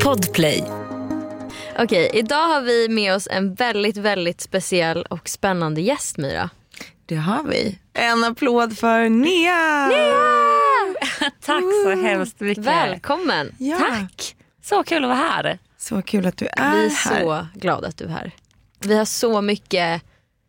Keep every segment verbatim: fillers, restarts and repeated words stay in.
Podplay. Okej, idag har vi med oss en väldigt, väldigt speciell och spännande gäst, Myra. Det har vi. En applåd för Nea! Nea! Tack så hemskt mycket. Välkommen. Ja. Tack. Så kul att vara här. Så kul att du är Vi är här. så glada att du är här. Vi har så mycket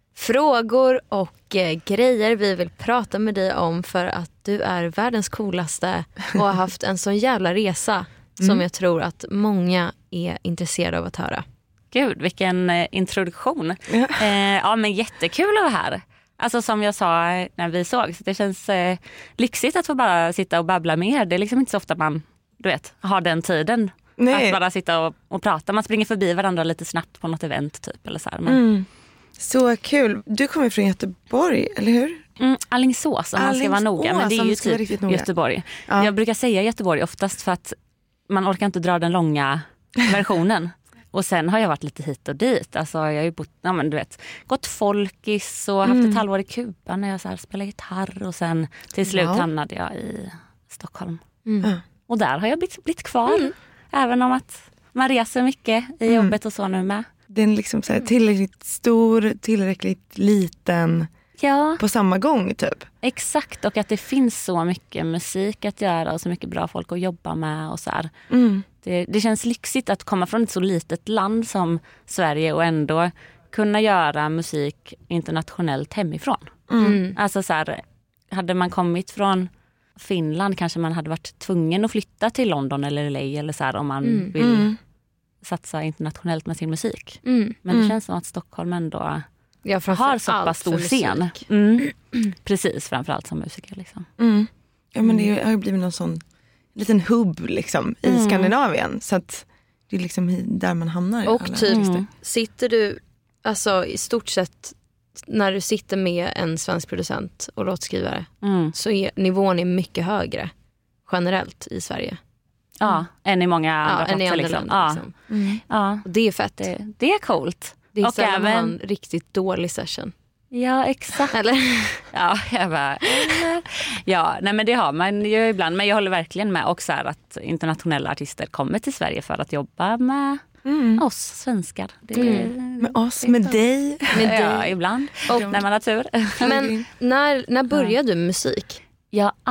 frågor och eh, grejer vi vill prata med dig om, för att du är världens coolaste och har haft en sån jävla resa som Mm. jag tror att många är intresserade av att höra. Gud, vilken eh, introduktion. Ja. Eh, ja, men jättekul att vara här. Alltså som jag sa när vi såg, så det känns eh, lyxigt att få bara sitta och babbla med er. Det är liksom inte så ofta man, du vet, har den tiden. Nej. Att bara sitta och, och prata. Man springer förbi varandra lite snabbt på något event typ. Eller så här. Men, Mm. Så kul. Du kommer från Göteborg, eller hur? mm, Alingsås om man ska vara noga. Men det är om ju du ska vara typ riktigt noga. Göteborg. Ja. Jag brukar säga Göteborg oftast för att man orkar inte dra den långa versionen. Och sen har jag varit lite hit och dit. Alltså jag har ju bott, ja, men du vet, gått folkis och haft Mm. ett halvår i Kuba när jag så här spelade gitarr. Och sen till slut Wow. hamnade jag i Stockholm. Mm. Ja. Och där har jag blivit, blivit kvar. Även om att man reser mycket i Mm. jobbet och så nu med. Den är liksom så här tillräckligt stor, tillräckligt liten Ja, på samma gång typ. exakt. Och att det finns så mycket musik att göra och så mycket bra folk att jobba med och så här. Mm. Det, det känns lyxigt att komma från ett så litet land som Sverige och ändå kunna göra musik internationellt hemifrån. Mm. Alltså så här, hade man kommit från Finland kanske man hade varit tvungen att flytta till London eller L A eller så här, om man Mm. vill Mm. satsa internationellt med sin musik. Mm. Men det Mm. känns som att Stockholm ändå Ja, framför har så allt pass stor för scen. musik. Mm. Precis, framförallt som musiker liksom. Mm. Ja, men det har ju blivit någon sån liten hubb liksom i Mm. Skandinavien. Så att det är liksom hi- där man hamnar. Och alla typ artister. sitter du, alltså i stort sett när du sitter med en svensk producent och låtskrivare, Mm. så är nivån är mycket högre generellt i Sverige. Ja, än i många andra Ja, än i platser andra liksom. länder. Ja. Liksom. Mm. Ja, Och det är fett. det, det är coolt. Det är och sällan man har även- en riktigt dålig session. Ja, exakt. Eller? Ja, jag bara, eller? Ja, nej men det har man ju ibland. Men jag håller verkligen med också här att internationella artister kommer till Sverige för att jobba med Mm. oss svenskar. Det, Mm. Med oss, med dig. Med Ja, dig. ibland. Och- när man har tur. Men när, när började du med musik? Jag har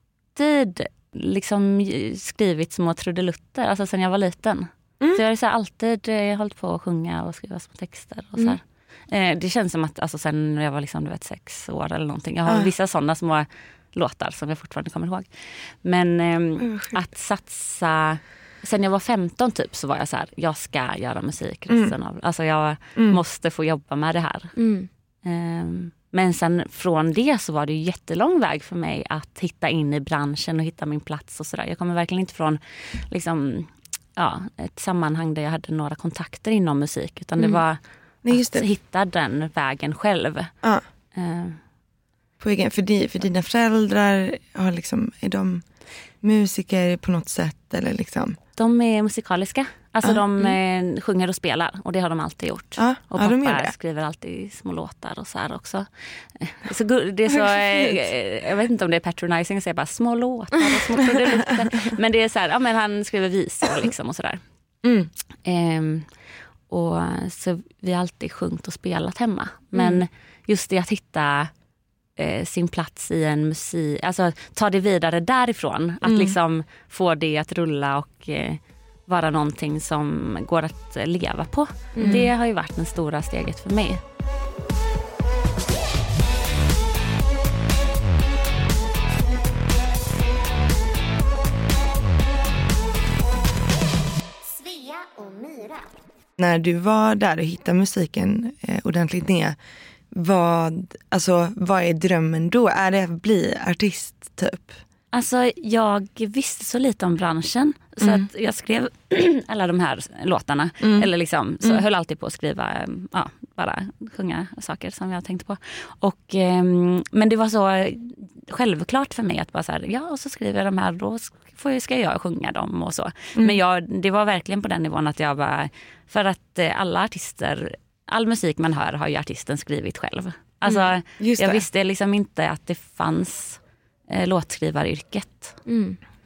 alltid liksom skrivit små trudelutter, alltså sen jag var liten. Mm. Så jag har så här alltid eh, hållit på att sjunga och skriva små texter. Och så här. Eh, det känns som att alltså, sen jag var liksom, du vet, sex år eller någonting. Jag har Ah. vissa sådana små låtar som jag fortfarande kommer ihåg. Men ehm, Oj, vad sjukt. att satsa... Sen jag var femton typ så var jag så här, jag ska göra musik resten av... Alltså jag Mm. måste få jobba med det här. Mm. Ehm, men sen från det så var det ju jättelång väg för mig att hitta in i branschen och hitta min plats och sådär. Jag kommer verkligen inte från liksom, ja, ett sammanhang där jag hade några kontakter inom musik. Utan Mm. det var Nej, just att det. hitta den vägen själv. Ja. Ehm, På egen, för, di, för dina föräldrar har liksom, är de musiker på något sätt eller liksom? de är musikaliska. Alltså Ja, de eh, sjunger och spelar och det har de alltid gjort. Ja, Och ja, de gör pappa det. skriver alltid små låtar och så här också. Det är så, gu- det är så eh, jag vet inte om det är patronizing att säga bara små låtar och små trudelutter. Men det är så här, ja men han skriver visor liksom och sådär. Mm. Ehm, och så vi har alltid sjungit och spelat hemma. Men Mm. just det att hitta eh, sin plats i en musik, alltså ta det vidare därifrån. Att Mm. liksom få det att rulla och eh, vara någonting som går att eh, leva på. Mm. Det har ju varit det stora steget för mig. Svea och Myra. När du var där och hittade musiken eh, ordentligt ner, vad, alltså, vad är drömmen då? Är det att bli artist typ? Alltså jag visste så lite om branschen så Mm. att jag skrev alla de här låtarna. Mm. Eller liksom, så Mm. jag höll alltid på att skriva, ja, bara sjunga saker som jag tänkte på. Och, ehm, men det var så självklart för mig att bara så här, ja och så skriver jag de här, då får jag, ska jag sjunga dem och så. Mm. Men jag, det var verkligen på den nivån att jag bara, för att eh, alla artister, all musik man hör har ju artisten skrivit själv. Alltså Mm. Just jag det. visste liksom inte att det fanns eh, låtskrivaryrket. Mm.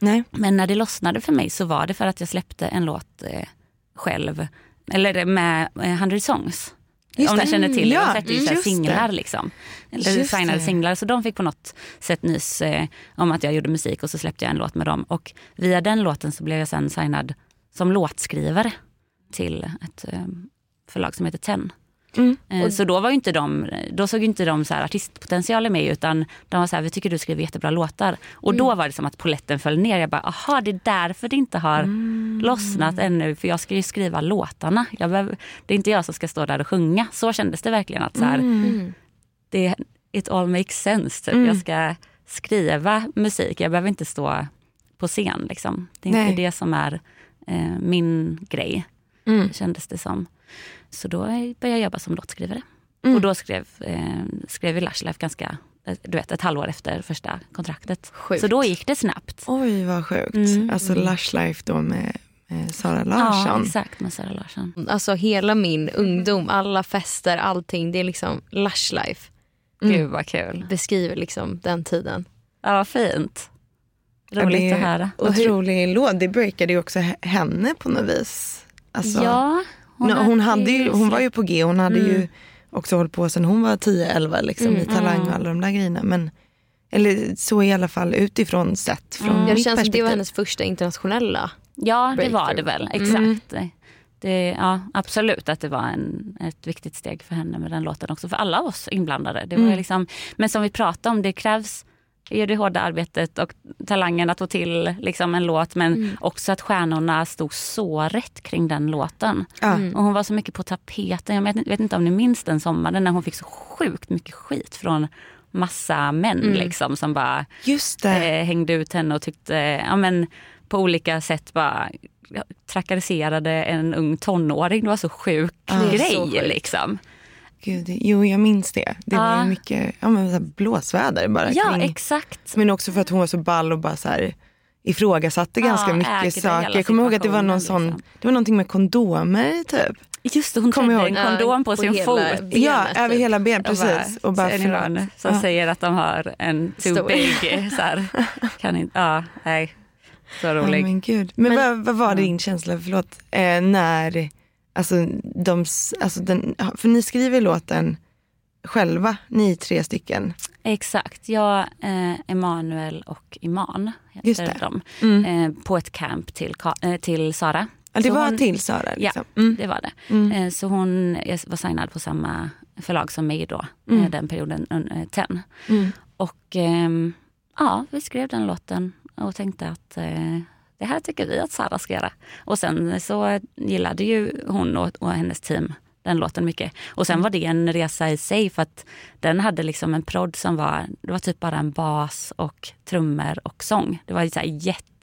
Nej. Men när det lossnade för mig så var det för att jag släppte en låt eh, själv. Eller med eh, hundred songs. Just Om det. ni känner till det. Ja, De släppte ju så här just singlar det. liksom. Eller Just signade det. singlar. Så de fick på något sätt nys eh, om att jag gjorde musik. Och så släppte jag en låt med dem. Och via den låten så blev jag sen signad som låtskrivare till ett eh, förlag som heter Ten. Mm. Eh, Så då var ju inte de, då såg ju inte de så här artistpotential i mig, utan de var så här, vi tycker du skriver jättebra låtar. Och Mm. då var det som att poletten föll ner. Jag bara, aha, det är därför det inte har Mm. lossnat ännu, för jag ska ju skriva låtarna. Jag behöver, det är inte jag som ska stå där och sjunga. Så kändes det verkligen, att så här, Mm. det, it all makes sense. Typ. Mm. Jag ska skriva musik, jag behöver inte stå på scen. Liksom. Det är Nej. inte det som är eh, min grej, Mm. kändes det som. Så då började jag jobba som låtskrivare. Mm. Och då skrev, eh, skrev vi Lush Life ganska, eh, du vet, ett halvår efter första kontraktet. Sjukt. Så då gick det snabbt. Oj, vad sjukt. Mm. Alltså Lush Life då med, med Sara Ja, Larsson. exakt, med Sara Larsson. Alltså hela min ungdom, alla fester, allting, det är liksom lush life. Mm. Gud vad kul. Beskriver liksom den tiden. Ja, vad fint. Ja, Roligt det är att höra. Otrolig låt. Det breakade ju också he- henne på något vis. Alltså, Ja, hon, no, hon, hade ju, hon var ju släppt- på G. Hon hade Mm. ju också hållit på sedan hon var tio elva liksom, Mm. i Talang och alla de där grejerna. Men, eller så i alla fall utifrån sett. Från Mm. Jag mitt känns som det var perspektiv. hennes första internationella. Ja, det var breakthrough. det väl. Mm. Exakt. Det, det, ja, absolut att det var en, ett viktigt steg för henne med den låten också. För alla oss inblandade. Det var Mm. liksom, men som vi pratade om, det krävs ju det hårda arbetet och talangen att få till liksom en låt. Men Mm. också att stjärnorna stod så rätt kring den låten. Ja. Mm. Och hon var så mycket på tapeten. Jag vet, vet inte om ni minns den sommaren när hon fick så sjukt mycket skit från massa män Mm. liksom, som bara Just det. eh, hängde ut henne och tyckte, ja men på olika sätt bara trakasserade en ung tonåring. Det var så sjuk Ja, det är grej så sjukt. liksom. Gud, jo, jag minns det. Det var Ja. ju mycket ja, men, så här blåsväder bara Ja, kring. exakt. Men också för att hon var så ball och bara så här ifrågasatte Ja, ganska ägde mycket hela saker. Jag kommer ihåg att det var någon situationen, sån, liksom. det var någonting med kondomer typ. Just det, hon Kommer trädde en jag ihåg. kondom på, Ja, sin på hela fot. benet, Ja, över typ. hela ben, Och precis. Och bara, så är det förlåt. någon som Ja. säger att de har en too Stor. big. Så här, kan inte, ja, nej. Så Ja, rolig. men gud. Men, Men- vad, vad var Ja. din känsla, förlåt, eh, när, alltså, de, s- alltså den, för ni skriver låten själva, ni tre stycken. Exakt, jag, eh, Emanuel och Iman Just heter det. de. Mm. Eh, på ett camp till, Ka- eh, till Sara. Ja, det Så var hon- till Sara liksom. Mm. Det var det. Mm. Eh, Så hon jag var signad på samma förlag som mig då, Mm. eh, den perioden, eh, Ten. Mm. Och ehm, ja, vi skrev den låten och tänkte att eh, det här tycker vi att Sara ska göra. Och sen så gillade ju hon och, och hennes team den låten mycket. Och sen var det en resa i sig, för att den hade liksom en prodd som var, det var typ bara en bas och trummor och sång. Det var ju så här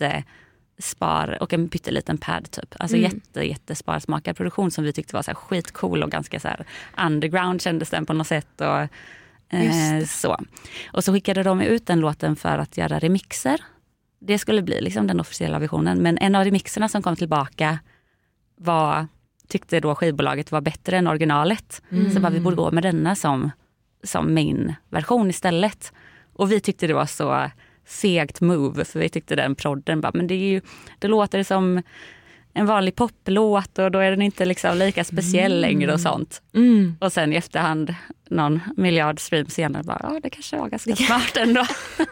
jättespar och en pytteliten pad typ. Alltså Mm. jätte, jättesparsmakad produktion som vi tyckte var så här skitcool och ganska så här underground kändes den på något sätt. Och, eh, Just så. Och så skickade de ut den låten för att göra remixer. Det skulle bli liksom den officiella versionen. Men en av remixerna som kom tillbaka var, tyckte då skivbolaget var bättre än originalet. Mm. Så bara, vi borde gå med denna som, som main-version istället. Och vi tyckte det var så fegt move, för vi tyckte den prodden bara, men det är ju, det låter som en vanlig poplåt och då är den inte liksom lika speciell Mm. längre och sånt. Mm. Och sen i efterhand, någon miljard stream senare, bara, ja det kanske var ganska smart ändå.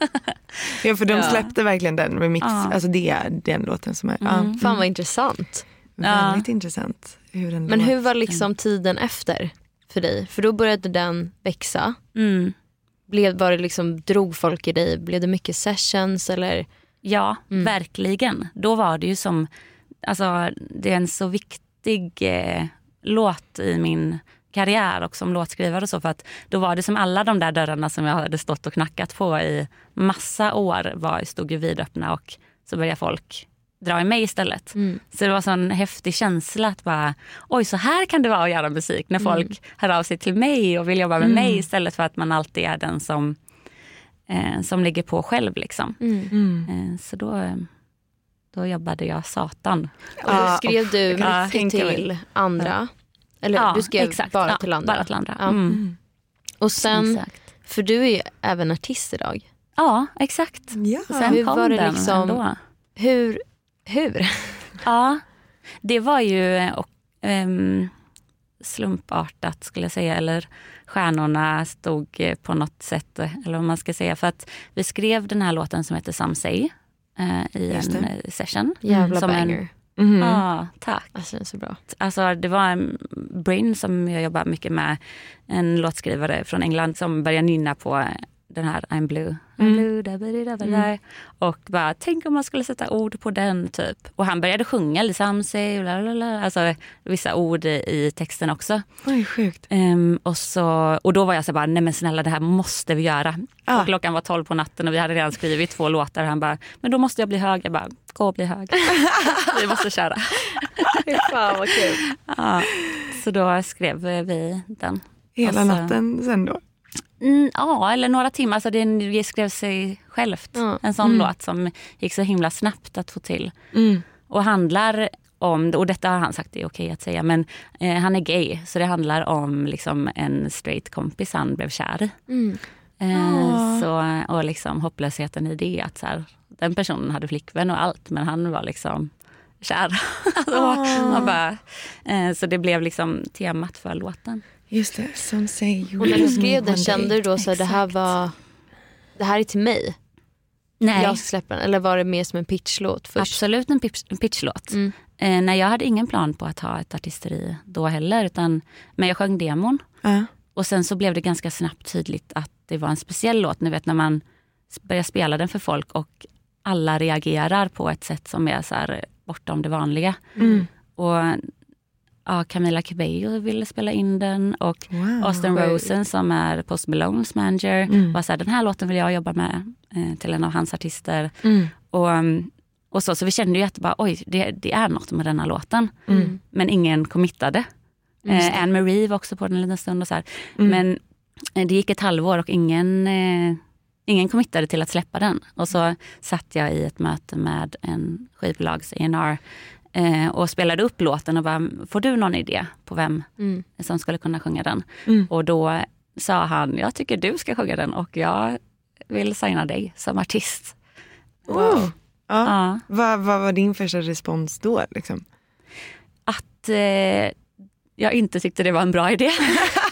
Ja, för de Ja. släppte verkligen den remix, Ja. alltså det är den låten som är Mm. Fan vad intressant. ja, väldigt intressant. Hur den Men låter. hur var liksom tiden efter för dig? För då började den växa. Mm. Blev, var det liksom, drog folk i dig? Blev det mycket sessions eller? Ja, Mm. verkligen. Då var det ju som, alltså det är en så viktig eh, låt i min karriär och som låtskrivare och så, för att då var det som alla de där dörrarna som jag hade stått och knackat på i massa år var, stod ju vidöppna, och så började folk dra i mig istället. Mm. Så det var sån häftig känsla att bara, oj så här kan det vara att göra musik, när folk Mm. hör av sig till mig och vill jobba med Mm. mig istället för att man alltid är den som, eh, som ligger på själv liksom. Mm. Mm. Eh, Så då, då jobbade jag satan. Och då Ja, skrev du ja, mycket tänker mig. till andra? Eller Ja, du skrev exakt. bara Ja, till andra? Bara till andra. Ja. Mm. Mm. Och sen, Exakt. för du är ju även artist idag. Ja, exakt. Ja. Sen Hur kom var det den liksom- ändå. Hur? Hur? Ja, det var ju och, um, slumpartat skulle jag säga. Eller stjärnorna stod på något sätt. Eller vad man ska säga. För att vi skrev den här låten som heter Some Say uh, i en session. Jävla som banger. En, Mm. Ja, tack. Alltså den är så bra. Alltså det var en Bryn som jag jobbar mycket med, en låtskrivare från England som började nynna på den här I'm blue, I'm Mm. blue da, ba, di, da, ba, Mm. da. Och bara, tänk om man skulle sätta ord på den typ. Och han började sjunga liksom, say, bla, bla, bla. Alltså vissa ord i, i texten också. Oj, sjukt. Um, och, så, och då var jag så bara, nej men snälla det här måste vi göra. Ah. Och klockan var tolv på natten och vi hade redan skrivit två låtar. Och han bara, men då måste jag bli hög. Jag bara, gå och bli hög. Vi måste köra. Fy fan vad kul. Ja, så då skrev vi den. Hela Och så- natten sen då? Mm, ja, eller några timmar. Så det skrev sig självt. Ja. En sån låt som gick så himla snabbt att få till. Mm. Och handlar om, och detta har han sagt det är okej att säga, men eh, han är gay. Så det handlar om liksom en straight kompis han blev kär i. Mm. Eh, Ah. så, och liksom hopplösheten i det. Att så här, den personen hade flickvän och allt, men han var liksom kär. alltså, man bara, eh, så det blev liksom temat för låten. Just det, som säger. Och när du skrev den, kände du då så att det här var, det här är till mig? Nej, Jag ska släppa den. Eller var det mer som en pitchlåt först? absolut en, pitch, en pitchlåt. Mm. Eh, nej, jag hade ingen plan på att ha ett artisteri då heller. Utan, men jag sjöng demon. Ja. Och sen så blev det ganska snabbt tydligt att det var en speciell låt. Ni vet när man börjar spela den för folk och alla reagerar på ett sätt som är så här bortom det vanliga. Mm. Och ja, Camila Cabello ville spela in den och Wow. Austin Rosen som är Post Malones manager Mm. var så här, den här låten vill jag jobba med eh, till en av hans artister. Mm. Och, och så, så vi kände ju att bara, oj, det, det är något med den här låten. Mm. Men ingen committade. Eh, Anne Marie var också på den en liten stund och så här. Mm. Men eh, det gick ett halvår och ingen, eh, ingen committade till att släppa den. Och så satt jag i ett möte med en skivbolags A and R eh, och spelade upp låten och bara, får du någon idé på vem Mm. som skulle kunna sjunga den? Mm. Och då sa han, jag tycker du ska sjunga den och jag vill signa dig som artist. Wow. Ja. Ja. Vad, vad var din första respons då? Liksom? Att eh, jag inte tyckte det var en bra idé.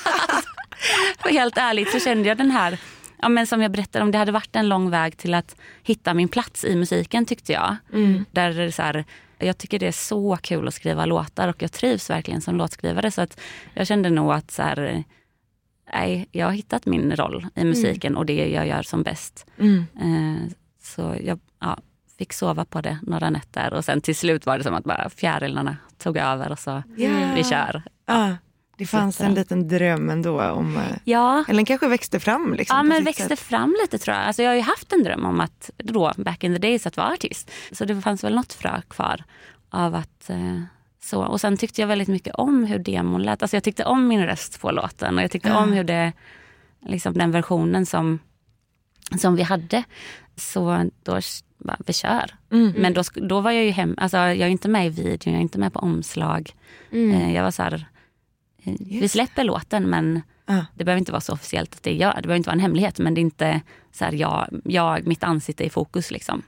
För helt ärligt så kände jag den här, ja, men som jag berättade om, det hade varit en lång väg till att hitta min plats i musiken tyckte jag. Mm. Där det är så här, jag tycker det är så kul att skriva låtar och jag trivs verkligen som låtskrivare. Så att jag kände nog att så här, nej, jag har hittat min roll i musiken och det jag gör som bäst. Mm. Eh, så jag ja, fick sova på det några nätter och sen till slut var det som att bara fjärilarna tog över och så Ja. vi kör. Ja. Det fanns Jättebra. en liten dröm ändå om, eh, Ja, eller den kanske växte fram. Liksom, ja på men sitt växte sätt. fram lite tror jag. Alltså jag har ju haft en dröm om att då, back in the days, att vara artist. Så det fanns väl något frö kvar av att eh, så. Och sen tyckte jag väldigt mycket om hur demon lät. Alltså jag tyckte om min röst på låten och jag tyckte Ja. om hur det, liksom den versionen som, som vi hade. Så då bara, vi kör. Mm. Men då, sk- då var jag ju hem, alltså jag är inte med i videon, jag är inte med på omslag. Mm. Eh, jag var så här, eh, vi Just. släpper låten men Ja. det behöver inte vara så officiellt att det är jag. Det behöver inte vara en hemlighet men det är inte så här, jag, jag, mitt ansikte i fokus liksom.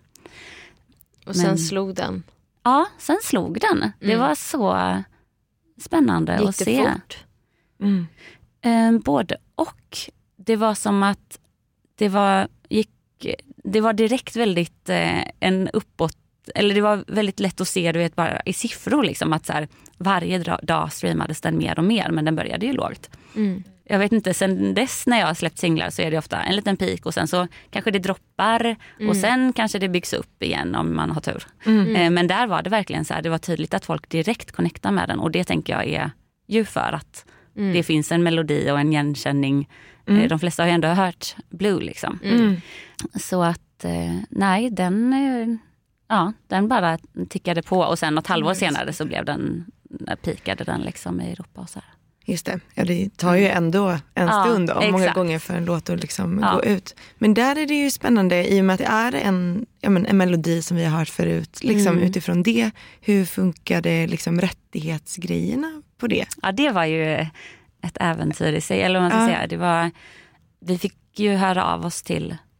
Och sen Men- slog den. Ja, sen slog den. Det Mm. var så spännande Gick att det se. fort? Mm. Eh, både och. Det var som att det var, gick, det var direkt väldigt eh, en uppåt, eller det var väldigt lätt att se, du vet, bara i siffror liksom, att så här, varje dra- dag streamades den mer och mer, men den började ju lågt. Mm. Jag vet inte, sen dess när jag har släppt singlar så är det ofta en liten peak och sen så kanske det droppar och sen kanske det byggs upp igen om man har tur. Mm. Eh, men där var det verkligen så här, det var tydligt att folk direkt connectar med den och det tänker jag är ju för att Mm. det finns en melodi och en igenkänning. Mm. Eh, de flesta har ju ändå hört Blue liksom. Mm. Så att eh, nej, den, eh, ja, den bara tickade på och sen något halvår senare så blev den, pikade den liksom i Europa och så här. Just det, ja, det tar ju ändå en Ja, stund och många exakt. gånger för en låt att liksom Ja. gå ut. Men där är det ju spännande i och med att det är en, ja, men en melodi som vi har hört förut. Liksom, Mm. Utifrån det, hur funkar det liksom, rättighetsgrejerna på det? Ja, det var ju ett äventyr i sig. Eller vad man ska Ja. säga. Det var, vi fick ju höra av oss till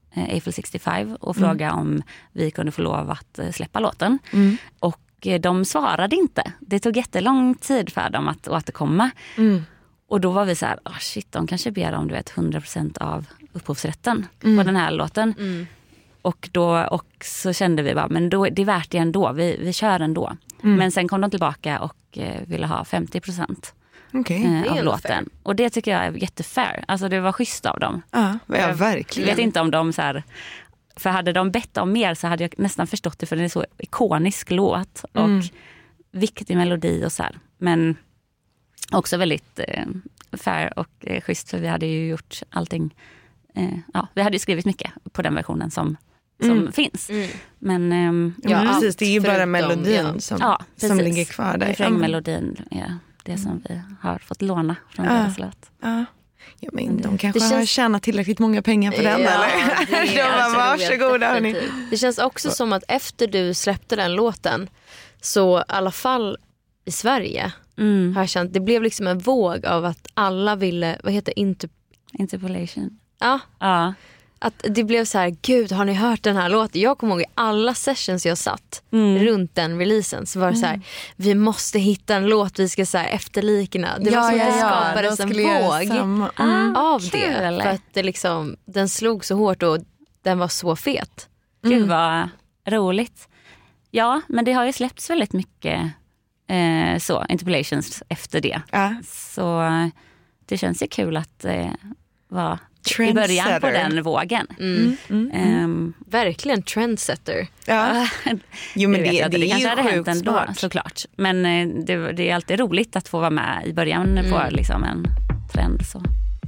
eh, Eiffel sextiofem och frågade mm. om vi kunde få lov att eh, släppa låten. Mm. Och eh, de svarade inte. Det tog jättelång tid för dem att återkomma. Mm. Och då var vi så här, oh shit, de kanske ber om du vet, hundra procent av upphovsrätten Mm. på den här låten. Mm. Och, då, och så kände vi bara, men då, det är värt det ändå, vi, vi kör ändå. Mm. Men sen kom de tillbaka och eh, ville ha femtio procent Okej. eh, Det är av ändå låten. fair. Och det tycker jag är jättefair. Alltså det var schysst av dem. Ja, ja, Jag verkligen. vet inte om de så här, för hade de bett om mer så hade jag nästan förstått det, för det är så ikonisk låt och Mm. viktig melodi och så här. Men också väldigt eh, fair och eh, schysst, för vi hade ju gjort allting. Eh, ja, vi hade ju skrivit mycket på den versionen som, som Mm. finns. Mm. Men ehm, Ja, Ja, precis. Det är ju bara förutom, melodin ja. som, ja, som precis. ligger kvar där. Refrängmelodin är det som vi har fått låna från Ja. deras låt. Ja. Ja, men de kanske Det har känns- tjänat tillräckligt många pengar på den, Ja, eller? det är De bara, alltså varsågoda hörni. definitivt. Det känns också som att efter du släppte den låten, så i alla fall i Sverige Mm. har jag känt, det blev liksom en våg av att alla ville, vad heter inter, Interpolation. ja, Ja. att det blev så här, gud har ni hört den här låten? Jag kommer ihåg i alla sessions jag satt Mm. runt den releasen så var det så här, vi måste hitta en låt vi ska så här efterlikna. Det var som att det skapades en våg samma. Mm. av Kul. det. För att det liksom, den slog så hårt och den var så fet. Gud vad roligt. Ja, men det har ju släppts väldigt mycket eh, så, interpolations efter det. Ja. Så det känns ju kul att eh, vara i Trendsetter. början på den vågen. Mm. Mm. Ehm, Verkligen trendsetter. Ja. Jo, men det, det, vet jag det, inte. Det är kanske ju hade hänt sjukt ändå, smart. såklart. Men eh, det, det är alltid roligt att få vara med i början på Mm. liksom en trend. Så.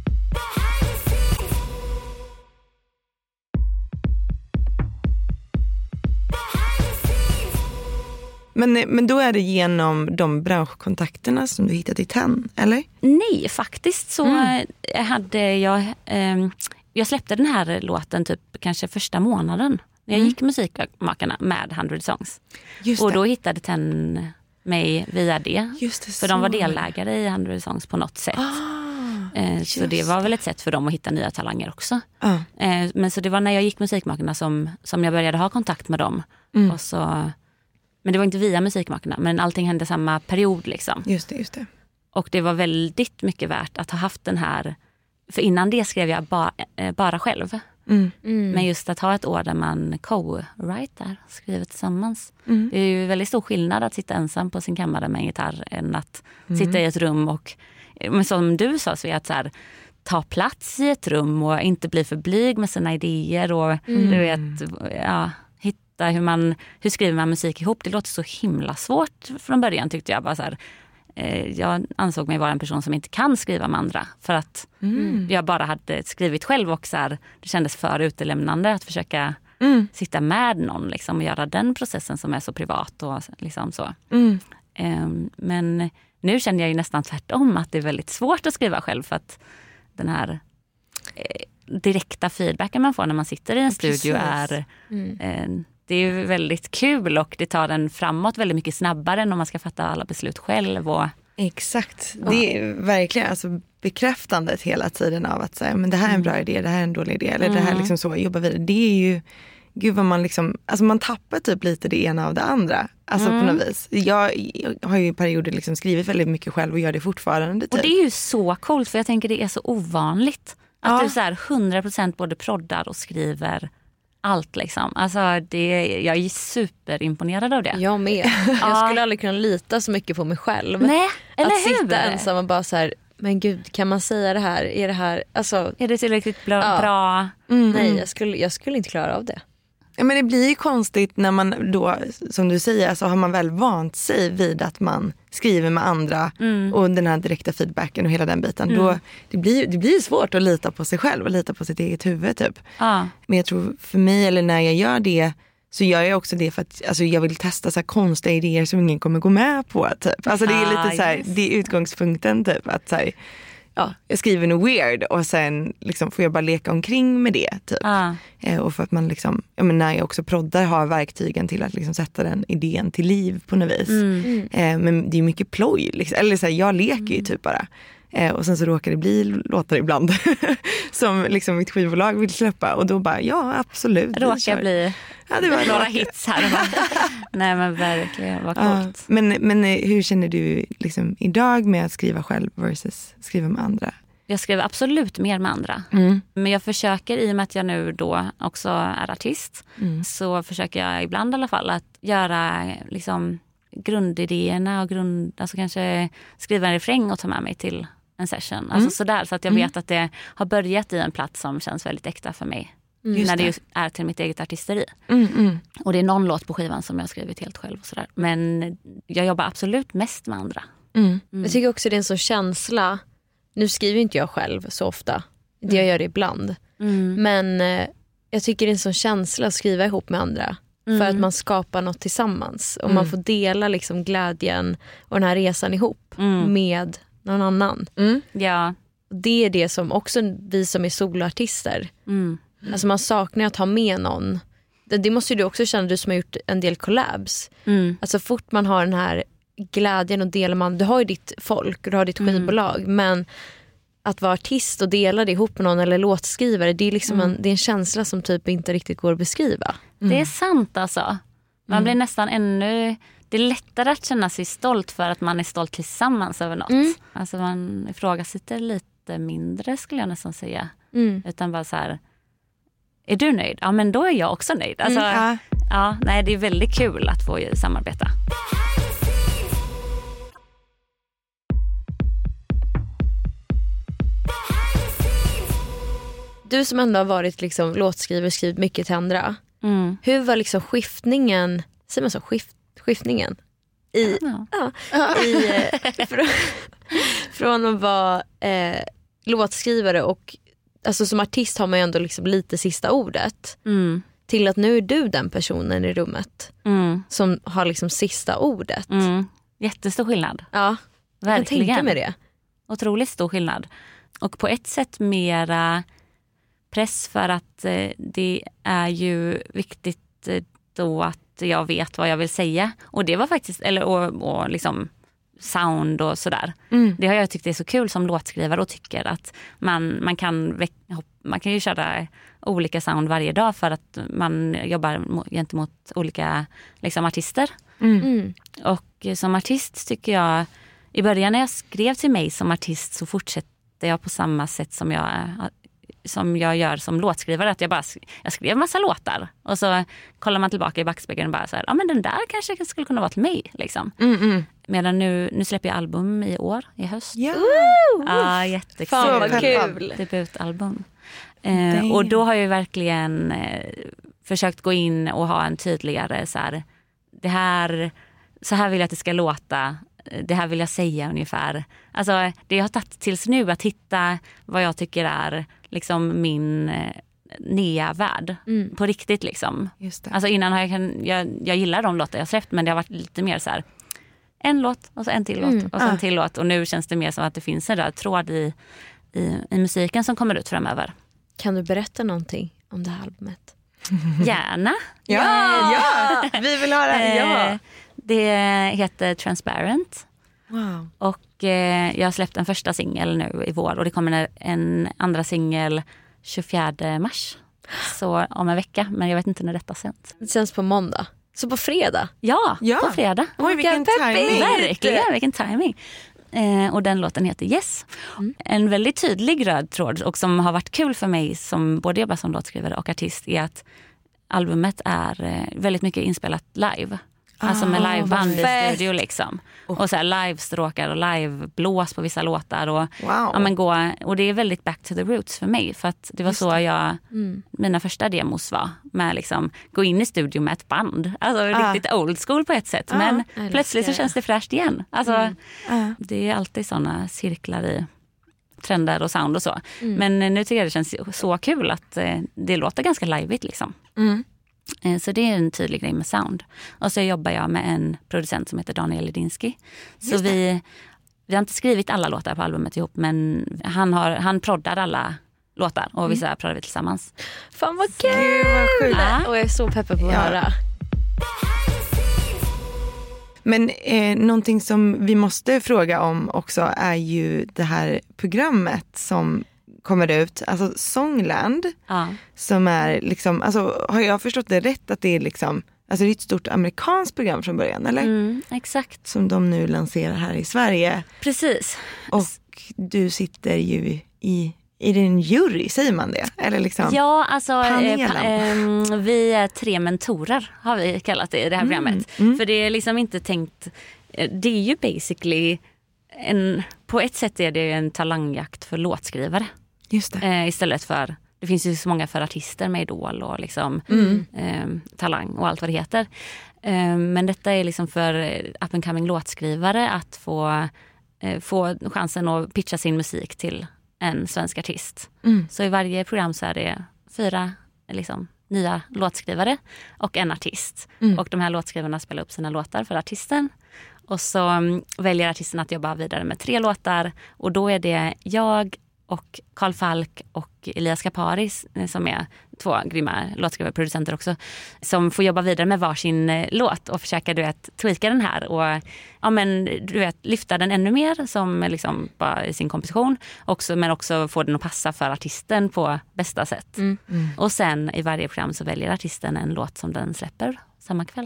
Men, men då är det genom de branschkontakterna som du hittat i Ten, eller? Nej, faktiskt så Mm. eh, hade jag... Eh, jag släppte den här låten typ kanske första månaden. Jag Mm. gick musikmakarna med hundra songs. Just Och det. då hittade Ten mig via det. Just det, För de var så. delägare i hundra songs på något sätt. Ah, Eh, så just det var väl ett sätt för dem att hitta nya talanger också. ah. Eh, men så det var när jag gick musikmakarna som, som jag började ha kontakt med dem. Mm. Och så, men det var inte via musikmakarna, men allting hände samma period liksom. Just det, just det. Och det var väldigt mycket värt att ha haft den här, för innan det skrev jag ba, eh, bara själv. Mm. Mm. Men just att ha ett år där man co-writer, skriver tillsammans. Mm. Det är ju väldigt stor skillnad att sitta ensam på sin kammare med en gitarr än att Mm. sitta i ett rum och, men som du sa, så är att så här, ta plats i ett rum och inte bli för blyg med sina idéer och Mm. du vet, ja, hitta hur man, hur skriver man musik ihop. Det låter så himla svårt från början, tyckte jag. Bara så här, eh, jag ansåg mig vara en person som inte kan skriva med andra för att Mm. jag bara hade skrivit själv och så här, det kändes för utelämnande att försöka Mm. sitta med någon liksom, och göra den processen som är så privat och liksom så. Mm. Um, men nu känner jag ju nästan tvärtom att det är väldigt svårt att skriva själv för att den här eh, direkta feedbacken man får när man sitter i en studio precis. är Mm. eh, det är ju väldigt kul och det tar den framåt väldigt mycket snabbare än om man ska fatta alla beslut själv. Och, Exakt. Det är verkligen alltså, bekräftandet hela tiden av att säga, men det här är en bra idé, det här är en dålig idé. Eller det här liksom så, jobba vidare. Det är ju, gud vad man liksom, alltså man tappar typ lite det ena av det andra. Alltså Mm. på något vis. Jag, jag har ju i perioder liksom skrivit väldigt mycket själv och gör det fortfarande. Typ. och det är ju så coolt, för jag tänker det är så ovanligt. Att Ja. du så här hundra procent både proddar och skriver allt liksom. Alltså det, jag är superimponerad av det. Jag med. Jag skulle aldrig kunna lita så mycket på mig själv. Nej, eller att hur? sitta ensam och bara så här, men gud, kan man säga det här? Är det här, alltså, Är det tillräckligt bra? Ja. bra? Mm. nej, jag skulle, jag skulle inte klara av det. Ja, men det blir ju konstigt när man då, som du säger, alltså har man väl vant sig vid att man skriver med andra Mm. och den här direkta feedbacken och hela den biten. Mm. Då, det blir det blir svårt att lita på sig själv och lita på sitt eget huvud typ. Ja. Men jag tror för mig, eller när jag gör det, så gör jag också det för att alltså, jag vill testa så här konstiga idéer som ingen kommer gå med på. Typ. Alltså det är Ah, lite så här, yes. det är utgångspunkten typ. Att så här, ja, jag skriver något weird och sen liksom får jag bara leka omkring med det. Typ. Ja. Eh, och för att man liksom, ja, men när jag också proddar har verktygen till att liksom sätta den idén till liv på något vis. Mm. Eh, men det är mycket ploj, liksom. Eller så här, jag leker ju typ bara. Eh, och sen så råkar det bli låtar ibland som liksom mitt skivbolag vill släppa. Och då bara, ja absolut. Råkar bli ja, det var några hits här. Nej men verkligen, vad coolt. Ja, men, men hur känner du liksom idag med att skriva själv versus skriva med andra? Jag skriver absolut mer med andra. Mm. Men jag försöker, i och med att jag nu då också är artist, Mm. så försöker jag ibland i alla fall att göra liksom grundidéerna och grund, alltså kanske skriva en refräng och ta med mig till en session. Alltså Mm. sådär, så att jag Mm. vet att det har börjat i en plats som känns väldigt äkta för mig. Just när det det. just är till mitt eget artisteri. Mm, mm. Och det är någon låt på skivan som jag har skrivit helt själv och sådär. Men jag jobbar absolut mest med andra. Mm. Mm. Jag tycker också det är en sån känsla. Nu skriver inte jag själv så ofta. Det jag gör det ibland. Mm. Men eh, jag tycker det är en sån känsla att skriva ihop med andra. Mm. För att man skapar något tillsammans. Och Mm. man får dela liksom glädjen och den här resan ihop Mm. med någon annan. Mm. Ja. Och det är det som också vi som är soloartister. Mm. Alltså man saknar att ha med någon. Det, det måste ju du också känna, du som har gjort en del collabs. Mm. Alltså fort man har den här glädjen och delar man, du har ju ditt folk och du har ditt Mm. skivbolag, men att vara artist och dela det ihop med någon eller låtskrivare, det är liksom Mm. en, det är en känsla som typ inte riktigt går att beskriva. Det är sant alltså. Man blir nästan ännu... Det är lättare att känna sig stolt för att man är stolt tillsammans över något. Mm. Alltså man ifrågasätter lite mindre, skulle jag nästan säga. Mm. Utan bara så här... Är du nöjd? Ja, men då är jag också nöjd. Alltså, Ja. ja, nej, det är väldigt kul att få samarbeta. Du som ändå har varit liksom låtskrivare, skrivit mycket till andra. Mm. Hur var liksom skiftningen, säger man så, skift, skiftningen? I, Ja. ja, i, eh, från, från att vara eh, låtskrivare och alltså som artist har man ju ändå liksom lite sista ordet. Mm. Till att nu är du den personen i rummet Mm. som har liksom sista ordet. Mm. Jättestor skillnad. Ja, jag kan Verkligen. tänka mig det. Otroligt stor skillnad. Och på ett sätt mera press, för att eh, det är ju viktigt eh, då att jag vet vad jag vill säga. Och det var faktiskt, eller och, och liksom sound och sådär. Mm. Det har jag tyckt är så kul som låtskrivare och tycker att man, man, kan, väck- man kan ju köra olika sound varje dag för att man jobbar mo- gentemot olika liksom, artister. Mm. Mm. Och eh, som artist tycker jag, i början när jag skrev till mig som artist så fortsätter jag på samma sätt som jag, som jag gör som låtskrivare. Att jag bara jag skrev massa låtar och så kollar man tillbaka i backspegeln och bara så här, ja men den där kanske skulle kunna vara till mig. Liksom. Mm, mm. Medan nu, nu släpper jag album i år, i höst. Ja. Ja, jättekul. Fan vad peppad. kul. Debutalbum. Eh, Damn. och då har jag verkligen eh, försökt gå in och ha en tydligare så här, det här, så här vill jag att det ska låta, det här vill jag säga ungefär. Alltså det jag har tagit tills nu att hitta vad jag tycker är liksom min eh, nya värld Mm. på riktigt liksom. Just det. Alltså innan har jag, kan, jag, jag gillar de låtar jag släppt, men det har varit lite mer så här, en låt och så en till låt Mm. och så en Ah. till låt, och nu känns det mer som att det finns en röd tråd i, i, i musiken som kommer ut framöver. Kan du berätta någonting om det här albumet? Gärna. Ja, ja, vi vill höra. Ja. Eh, Det heter Transparent Wow. och eh, jag har släppt en första singel nu i vår och det kommer en andra singel tjugofjärde mars. Så om en vecka, men jag vet inte när detta sänds. Det känns på måndag. Så på fredag? Ja, Ja. på fredag. Oj, vilken peppig. timing. Verkligen, vilken timing. Eh, och den låten heter Yes. Mm. En väldigt tydlig röd tråd och som har varit kul för mig som både jobbar som låtskrivare och artist är att albumet är eh, väldigt mycket inspelat live. Alltså med Ah, liveband i vad fett. studio liksom. Och så här live-stråkar och live-blås på vissa låtar. Och, Wow. ja, men gå, och det är väldigt back to the roots för mig. För att det var så jag, Mm. mina första demos var. Med liksom, gå in i studio med ett band. Alltså Ah. riktigt old school på ett sätt. Ah, men älskar plötsligt så det. känns det fräscht igen. Alltså, Mm. Ja. det är alltid såna cirklar i trender och sound och så. Mm. Men eh, nu tycker jag det känns så kul att eh, det låter ganska liveigt liksom. Mm. Eh, Så det är en tydlig grej med sound. Och så jobbar jag med en producent som heter Daniel Ledinski. Så vi, vi har inte skrivit alla låtar på albumet ihop, men han, har, han proddar alla låtar och vissa proddar vi tillsammans. Fan vad kul! Gud vad sjukt. Ja. Och jag är så peppad på att Ja. höra. Men eh, någonting som vi måste fråga om också är ju det här programmet som kommer ut, alltså Songland, Ja. som är liksom, alltså har jag förstått det rätt att det är liksom, alltså det är ett stort amerikanskt program från början, eller? Mm, exakt. Som de nu lanserar här i Sverige. Precis. Och du sitter ju i, i din jury, säger man det? Eller liksom Ja, alltså eh, panelen. pa, eh, vi är tre mentorer har vi kallat det i det här programmet. mm. För det är liksom inte tänkt, det är ju basically en, på ett sätt är det en talangjakt för låtskrivare. Just det. Eh, istället för, det finns ju så många för artister med Idol och liksom Mm. eh, talang och allt vad det heter. Eh, men detta är liksom för up and coming låtskrivare att få, eh, få chansen att pitcha sin musik till en svensk artist. Mm. Så i varje program så är det fyra liksom, nya låtskrivare och en artist. Mm. Och de här låtskrivarna spelar upp sina låtar för artisten. Och så um, väljer artisten att jobba vidare med tre låtar. Och då är det jag och Carl Falk och Elias Kaparis som är två grymma låtskrivare, producenter också, som får jobba vidare med varsin eh, låt och försöka du vet, tweaka den här och ja, men, du vet, lyfta den ännu mer som liksom, bara i sin komposition också, men också få den att passa för artisten på bästa sätt. Mm. Mm. Och sen i varje program så väljer artisten en låt som den släpper samma kväll.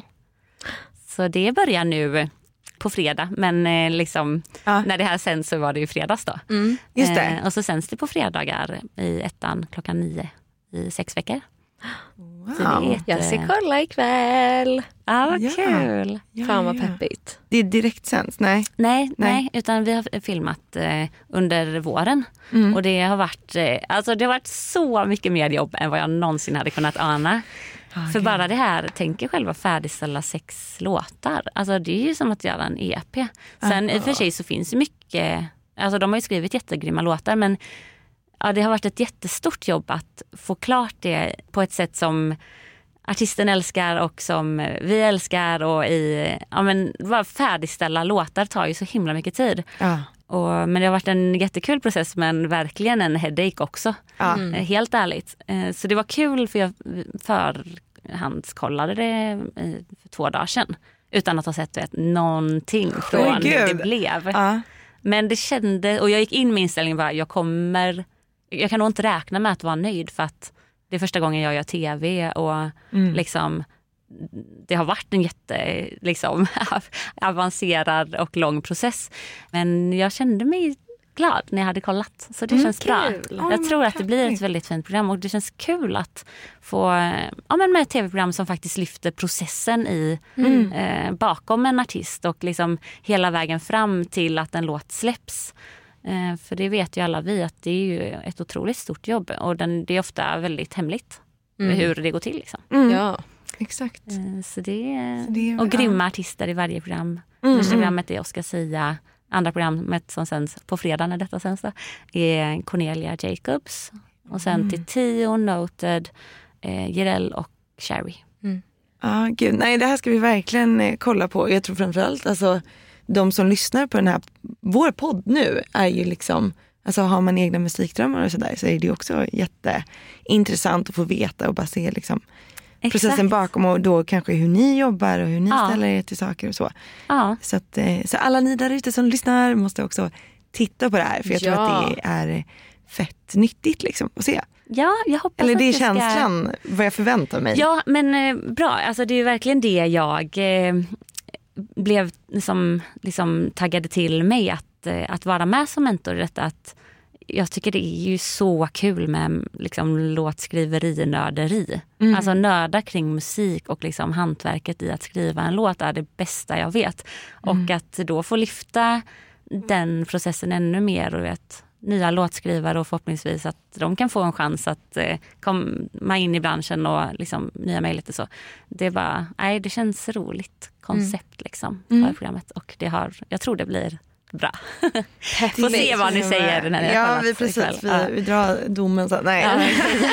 Så det börjar nu på fredag, men eh, liksom, Ja. när det här sänds så var det ju fredags då. Mm. Just det. Eh, och så sänds det på fredagar i ettan klockan nio i sex veckor. Så det är Wow. jätte- Jag ska kolla ikväll. Ja, vad Ja. kul. Ja, Fan vad ja. peppigt. Det är direkt sänds, nej. Nej, Nej. nej, utan vi har filmat eh, under våren. Mm. Och det har varit eh, alltså det har varit så mycket mer jobb än vad jag någonsin hade kunnat ana. Ah, För gud. bara det här, tänker själva färdigställa sex låtar. Alltså det är ju som att göra en E P. Sen i och för sig så finns det mycket, alltså de har ju skrivit jättegrymma låtar, men ja, det har varit ett jättestort jobb att få klart det på ett sätt som artisten älskar och som vi älskar, och i, ja men bara färdigställa låtar tar ju så himla mycket tid. Ja. Och, men det har varit en jättekul process, men verkligen en headache också. Ja. Eh, Helt ärligt. Eh, Så det var kul, för jag förhandskollade det eh, för två dagar sedan. Utan att ha sett vet, någonting från gud. det blev. Ja. Men det kände, och jag gick in med inställningen bara, jag kommer, jag kan nog inte räkna med att vara nöjd, för att det är första gången jag gör tv och Mm. liksom det har varit en jätte liksom, avancerad och lång process. Men jag kände mig glad när jag hade kollat. Så det Mm, känns bra. kul. Jag Oh, tror att det blir peppigt. ett väldigt fint program. Och det känns kul att få ja, men med ett tv-program som faktiskt lyfter processen i, Mm. eh, bakom en artist. Och liksom hela vägen fram till att en låt släpps. Eh, för det vet ju alla vi att det är ju ett otroligt stort jobb. Och den, det är ofta väldigt hemligt Mm. hur det går till. Liksom. Mm. Ja. Exakt. Eh, Så det, Så det är- och ja. grymma artister i varje program. Mm, Första mm. programmet är Oscar Sia. Andra programmet som sänds på fredag när detta sänds då, är Cornelia Jacobs. Och sen Mm. till Tio, Noted, eh, Jireel och Sherry. Ja, gud. Nej, det här ska vi verkligen eh, kolla på. Jag tror framförallt alltså, de som lyssnar på den här, vår podd nu är ju liksom, alltså har man egna musikdrömmar och sådär, så är det ju också jätteintressant att få veta och bara se liksom processen Exakt. bakom, och då kanske hur ni jobbar och hur ni Ja. ställer er till saker och så. Ja, Så, att, eh, så alla ni där ute som lyssnar måste också titta på det här, för jag tror Ja. att det är fett nyttigt liksom att se. ja, jag hoppas Eller att det är ska- känslan, vad jag förväntar mig. Ja, men eh, bra. Alltså, det är ju verkligen det jag eh, blev liksom, liksom taggade till mig att, eh, att vara med som mentor i detta. Att jag tycker det är ju så kul med liksom, låtskriveri-nörderi. Mm. Alltså nörda kring musik och liksom, hantverket i att skriva en låt är det bästa jag vet. Och Mm. att då få lyfta den processen ännu mer och vet, nya låtskrivare, och förhoppningsvis att de kan få en chans att eh, komma in i branschen och liksom, nya möjligheter. Så. Det, är bara, nej, det känns roligt koncept liksom, för Mm. programmet, och det har, jag tror det blir bra. Peppigt. Får se vad ni säger när ni har Ja, kollat vi, precis. ikväll. Vi, Ja. vi drar domen. Så, nej. Ja.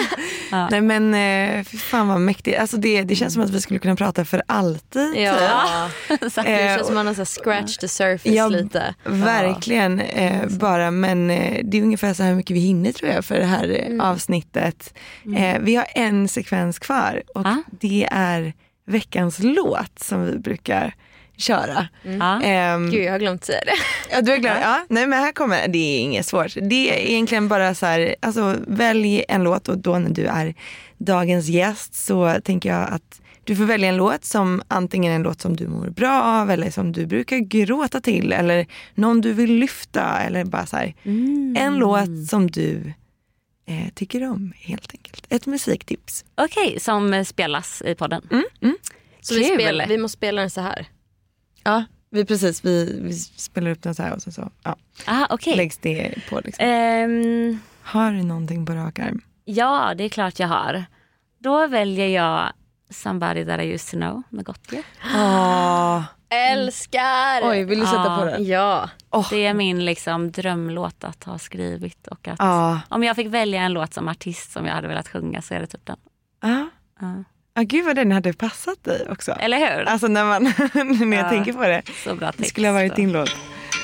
Ja. Nej, men eh, fy fan vad mäktigt. Alltså det, det känns som att vi skulle kunna prata för alltid. Ja. Så att- Det Eh, känns som man har så här scratched the surface Ja, lite. Verkligen eh, bara, men eh, det är ungefär så här mycket vi hinner tror jag för det här eh, Mm. avsnittet. Eh, vi har en sekvens kvar och Ah. det är veckans låt som vi brukar köra. Ja. Ehm, Gud, jag har glömt säga det. Ja, du har glömt. Ja, nej, men här kommer, det är inget svårt. Det är egentligen bara så här, alltså välj en låt och då när du är dagens gäst så tänker jag att du får välja en låt som antingen en låt som du mår bra av eller som du brukar gråta till eller någon du vill lyfta eller bara så här, Mm. en låt som du eh, tycker om helt enkelt. Ett musiktips. Okej, som spelas i podden. Mm, mm. Så vi, Kul. spel, vi måste spela den så här. Ja, vi precis, vi, vi spelar upp den så här och så, så ja, Ah, okej. läggs det på liksom. Ehm, Har du någonting på rak arm? ja, det är klart jag har. Då väljer jag Somebody That I Used To Know med Gottlieb. Åh, Älskar! oj, vill du sätta Ja. på den? Ja. Det är min liksom drömlåt att ha skrivit. Och att Ja. om jag fick välja en låt som artist som jag hade velat sjunga så är det typ den. Ja. Ja. Ja, gud vad den hade passat dig också. Eller hur? Alltså när, man, när jag Ja. tänker på det. Så bra Det text. skulle ha varit så. din låt.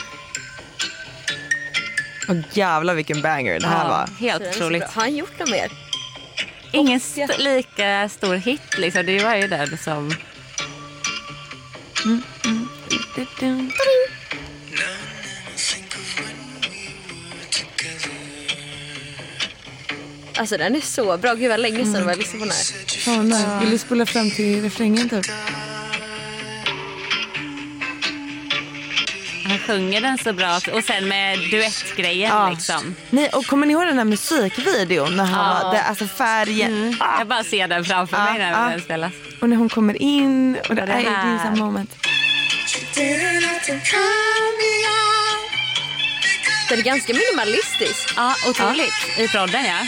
Åh jävlar vilken banger det här Ja, var. helt Den är så otroligt. bra. Har han gjort något mer? Ingen st- lika stor hit liksom. Det var ju den som... Alltså den är så bra. Gud vad länge sedan jag lyssnade på den här. Fan, där. Vill du spola fram till refrängen typ? Han sjunger den så bra. Och sen med duettgrejen Ja. liksom. Nej, och kommer ni ihåg den här musikvideon när han Ja. var, det, alltså färgen ah, Jag bara ser den framför Ja, mig när ja. den spelas. och när hon kommer in och det, det nej, det är här. samma moment. Den är ganska minimalistisk. Ja, otroligt. I prodden, ja.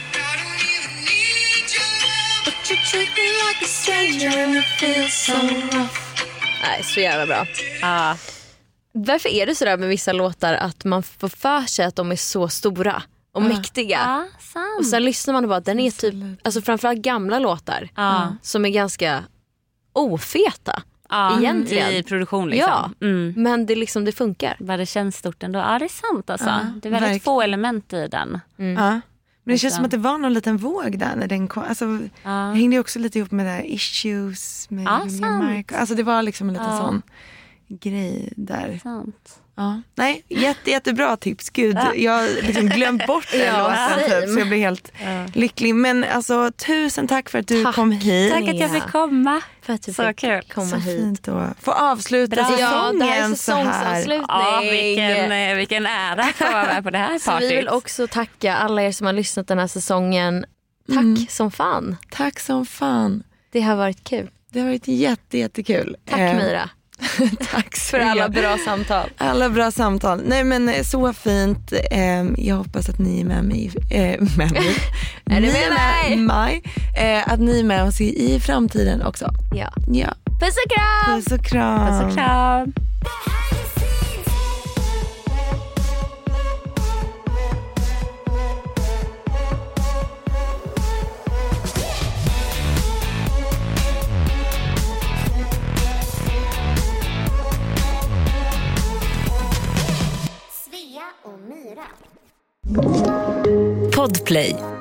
Nej, så jävla bra. Ja. Varför är det sådär med vissa låtar att man får för sig att de är så stora och mäktiga? Ja, sant. Och sen lyssnar man och bara, den är typ, alltså framförallt gamla låtar Ja. som är ganska ofeta Ja, egentligen. i produktion liksom. Ja, Mm. men det liksom det funkar. Vad det känns stort ändå. Ja, det är sant alltså. Ja, det är väldigt verkligen. få element i den. Ja. Men det känns som att det var någon liten våg där när den kom. Alltså, Ja. det hängde ju också lite ihop med det här issues med Ja, Julia sant. Mark. Alltså det var liksom en liten Ja. sån grej där. Sant. Ja. Nej, jätte, jättebra tips. Gud, jag har liksom glömt bort den Ja, låten same. typ, så jag blir helt lycklig. Men alltså tusen tack för att du Tack. kom hit. Tack att jag fick komma. För att du Så fick kul. komma Så hit. fint att få avsluta Bra. säsongen Ja, det här är så här. säsongsavslutning. Ja, vilken, eh, vilken ära att få vara med på det här Så vi partyt. vill också tacka alla er som har lyssnat den här säsongen. Tack Mm. som fan. Tack som fan. Det har varit kul. Det har varit jätte, jättekul. Tack Eh, Mira Tack så för alla mycket. bra samtal. Alla bra samtal. Nej men eh, så fint. Eh, jag hoppas att ni är med mig. Eh, med mig. Är du Ni med mig? mig. Eh, att ni är med oss i, i framtiden också. Ja. Ja. Puss och kram! Puss och kram. Puss och kram. Svea och Myra. Podplay.